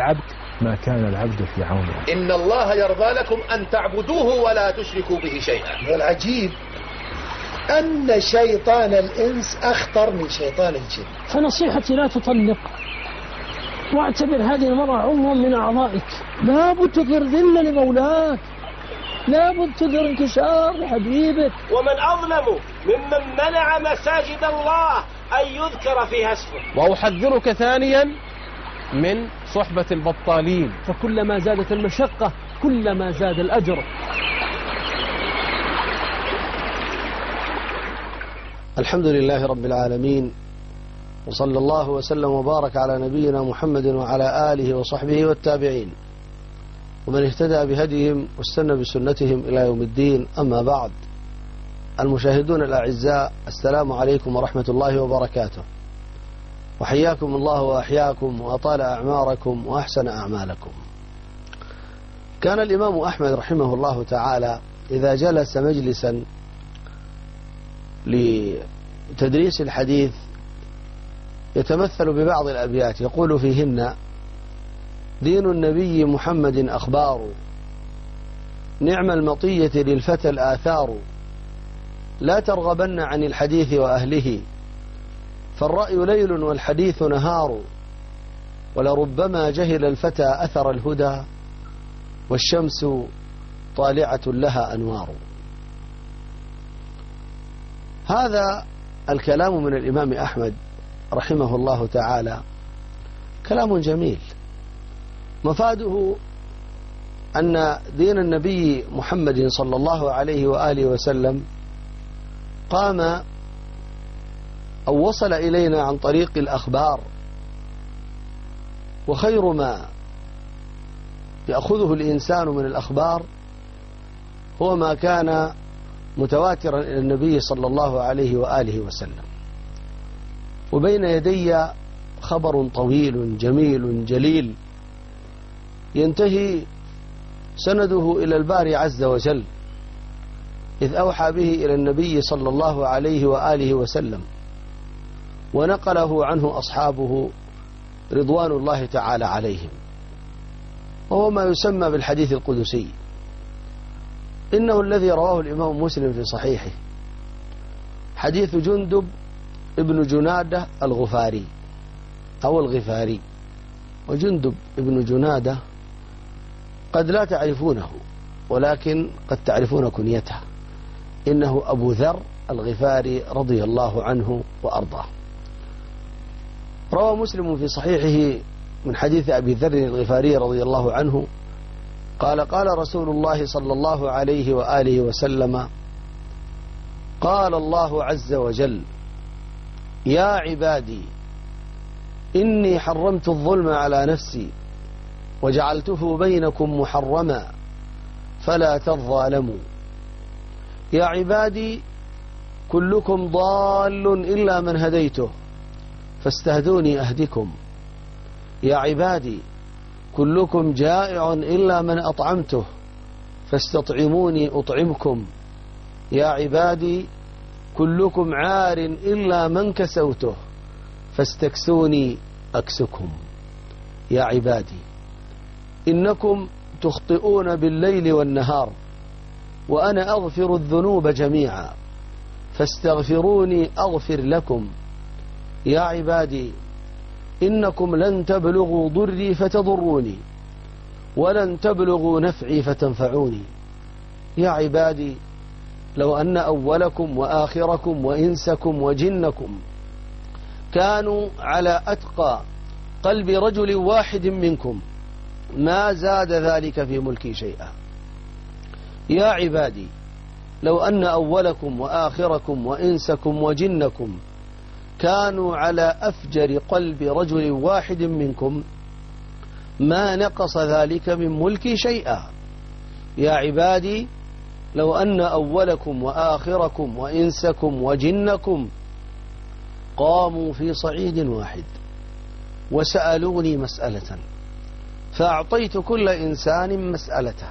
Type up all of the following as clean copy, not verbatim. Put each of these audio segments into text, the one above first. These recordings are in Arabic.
العبد ما كان العبد في عون أخيه. إن الله يرضى لكم أن تعبدوه ولا تشركوا به شيئا. والعجيب أن شيطان الإنس أخطر من شيطان الجن. فنصيحتي لا تطلق، واعتبر هذه المرأة عضوا من أعضائك. لابد تظهر ذلة لمولاك، لابد تظهر انكسار لحبيبك. ومن أظلم ممن منع مساجد الله أن يذكر فيها اسمه. وأحذرك ثانيا من صحبة البطالين، فكلما زادت المشقة كلما زاد الأجر. الحمد لله رب العالمين، وصلى الله وسلم وبارك على نبينا محمد وعلى آله وصحبه والتابعين ومن اهتدى بهديهم واستنى بسنتهم إلى يوم الدين. أما بعد، المشاهدون الأعزاء، السلام عليكم ورحمة الله وبركاته، وحياكم الله وأحياكم وأطال أعماركم وأحسن أعمالكم. كان الإمام أحمد رحمه الله تعالى إذا جلس مجلسا لتدريس الحديث يتمثل ببعض الأبيات يقول فيهن: دين النبي محمد أخبار، نعم المطية للفتى الآثار، لا ترغبن عن الحديث وأهله، فالرأي ليل والحديث نهار، ولربما جهل الفتى أثر الهدى، والشمس طالعة لها أنوار. هذا الكلام من الإمام أحمد رحمه الله تعالى كلام جميل، مفاده أن دين النبي محمد صلى الله عليه وآله وسلم قام أو وصل إلينا عن طريق الأخبار، وخير ما يأخذه الإنسان من الأخبار هو ما كان متواترا إلى النبي صلى الله عليه وآله وسلم. وبين يدي خبر طويل جميل جليل ينتهي سنده إلى الباري عز وجل، إذ أوحى به إلى النبي صلى الله عليه وآله وسلم، ونقله عنه أصحابه رضوان الله تعالى عليهم، وهو ما يسمى بالحديث القدسي. إنه الذي رواه الإمام مسلم في صحيحه، حديث جندب ابن جنادة الغفاري أو الغفاري. وجندب ابن جنادة قد لا تعرفونه، ولكن قد تعرفون كنيته، إنه أبو ذر الغفاري رضي الله عنه وأرضاه. روى مسلم في صحيحه من حديث أبي ذر الغفاري رضي الله عنه قال: قال رسول الله صلى الله عليه وآله وسلم: قال الله عز وجل: يا عبادي إني حرمت الظلم على نفسي وجعلته بينكم محرما فلا تظالموا. يا عبادي كلكم ضال إلا من هديته فاستهدوني أهدكم. يا عبادي كلكم جائع إلا من أطعمته فاستطعموني أطعمكم. يا عبادي كلكم عار إلا من كسوته فاستكسوني أكسكم. يا عبادي إنكم تخطئون بالليل والنهار وأنا أغفر الذنوب جميعا فاستغفروني أغفر لكم. يا عبادي إنكم لن تبلغوا ضري فتضروني ولن تبلغوا نفعي فتنفعوني. يا عبادي لو أن أولكم وآخركم وإنسكم وجنكم كانوا على أتقى قلب رجل واحد منكم ما زاد ذلك في ملكي شيئا. يا عبادي لو أن أولكم وآخركم وإنسكم وجنكم كانوا على أفجر قلب رجل واحد منكم ما نقص ذلك من ملكي شيئا. يا عبادي لو أن أولكم وآخركم وإنسكم وجنكم قاموا في صعيد واحد وسألوني مسألة فأعطيت كل إنسان مسألته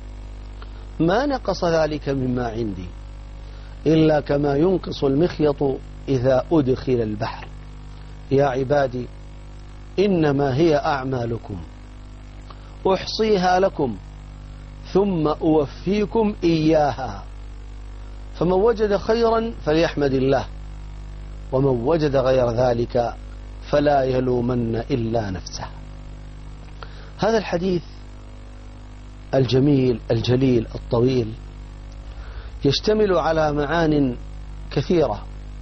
ما نقص ذلك مما عندي إلا كما ينقص المخيط إذا أدخل البحر. يا عبادي إنما هي أعمالكم أحصيها لكم ثم أوفيكم إياها، فمن وجد خيرا فليحمد الله، ومن وجد غير ذلك فلا يلومن إلا نفسه. هذا الحديث الجميل الجليل الطويل يشتمل على معان كثيرة،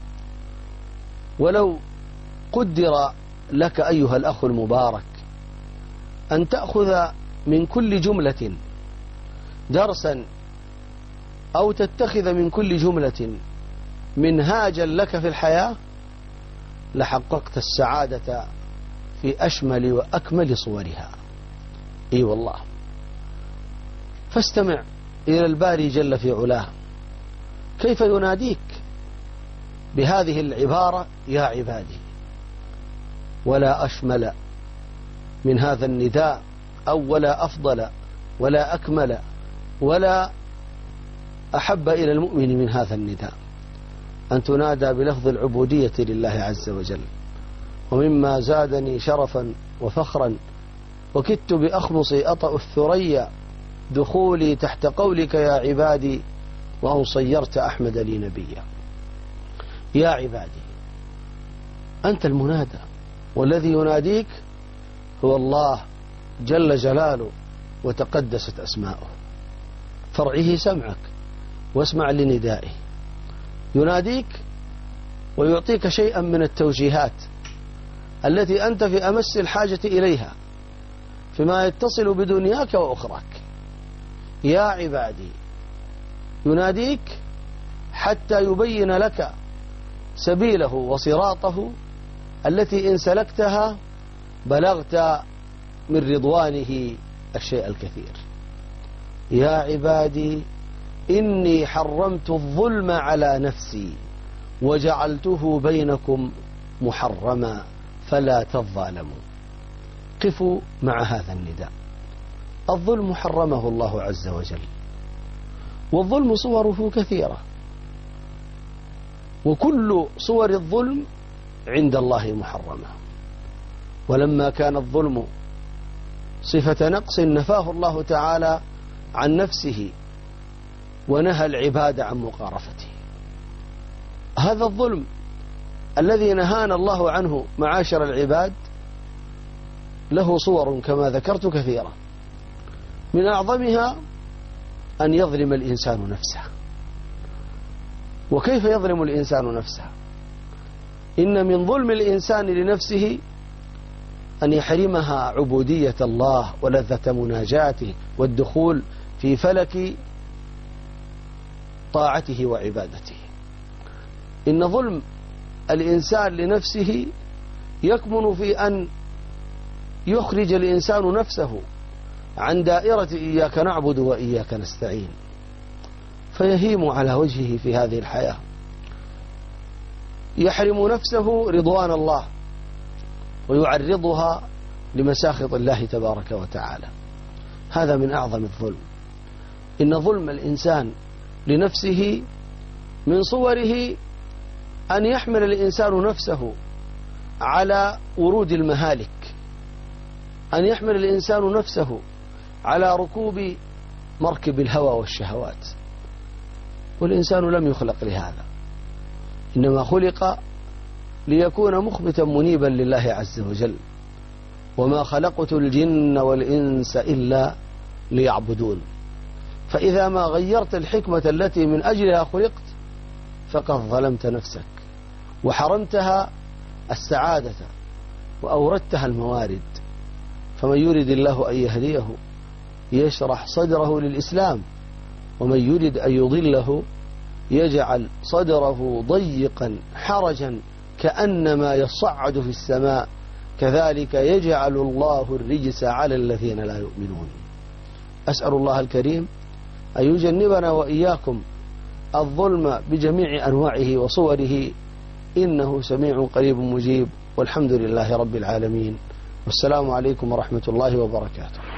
ولو قدر لك أيها الأخ المبارك أن تأخذ من كل جملة درسا أو تتخذ من كل جملة منهاجا لك في الحياة لحققت السعادة في أشمل وأكمل صورها. إي والله. فاستمع إلى الباري جل في علاه كيف يناديك بهذه العبارة: يا عبادي. ولا أشمل من هذا النداء أو ولا أفضل ولا أكمل ولا أحب إلى المؤمن من هذا النداء، أن تنادى بلفظ العبودية لله عز وجل. ومما زادني شرفا وفخرا وكدت بأخمصي أطأ الثريا دخولي تحت قولك يا عبادي، وأن صيرت أحمد لي نبيا. يا عبادي، أنت المنادى، والذي يناديك هو الله جل جلاله وتقدست أسماؤه. فرعه سمعك واسمع لندائه، يناديك ويعطيك شيئا من التوجيهات التي أنت في أمس الحاجة إليها فيما يتصل بدنياك وأخراك. يا عبادي، يناديك حتى يبين لك سبيله وصراطه التي إن سلكتها بلغت من رضوانه الشيء الكثير. يا عبادي إني حرمت الظلم على نفسي وجعلته بينكم محرما فلا تظالموا. قفوا مع هذا النداء. الظلم حرمه الله عز وجل، والظلم صوره كثيرة، وكل صور الظلم عند الله محرمة. ولما كان الظلم صفة نقص نفاه الله تعالى عن نفسه ونهى العباد عن مقارفته. هذا الظلم الذي نهانا الله عنه معاشر العباد له صور كما ذكرت كثيرة، من أعظمها أن يظلم الإنسان نفسه. وكيف يظلم الإنسان نفسه؟ إن من ظلم الإنسان لنفسه أن يحرمها عبودية الله ولذة مناجاته والدخول في فلك طاعته وعبادته. إن ظلم الإنسان لنفسه يكمن في أن يخرج الإنسان نفسه عن دائرة إياك نعبد وإياك نستعين، فيهيم على وجهه في هذه الحياة، يحرم نفسه رضوان الله ويعرضها لمساخط الله تبارك وتعالى. هذا من أعظم الظلم. إن ظلم الإنسان لنفسه من صوره أن يحمل الإنسان نفسه على ورود المهالك، أن يحمل الإنسان نفسه على ركوب مركب الهوى والشهوات. والإنسان لم يخلق لهذا، إنما خلق ليكون مخبتا منيبا لله عز وجل. وما خلقت الجن والإنس إلا ليعبدون. فإذا ما غيرت الحكمة التي من أجلها خلقت فقد ظلمت نفسك وحرمتها السعادة وأوردتها الموارد. فمن يريد الله أن يهديه يشرح صدره للإسلام، ومن يريد أن يضله يجعل صدره ضيقا حرجا كأنما يصعد في السماء، كذلك يجعل الله الرجس على الذين لا يؤمنون. أسأل الله الكريم أن يجنبنا وإياكم الظلم بجميع أنواعه وصوره، إنه سميع قريب مجيب، والحمد لله رب العالمين، والسلام عليكم ورحمة الله وبركاته.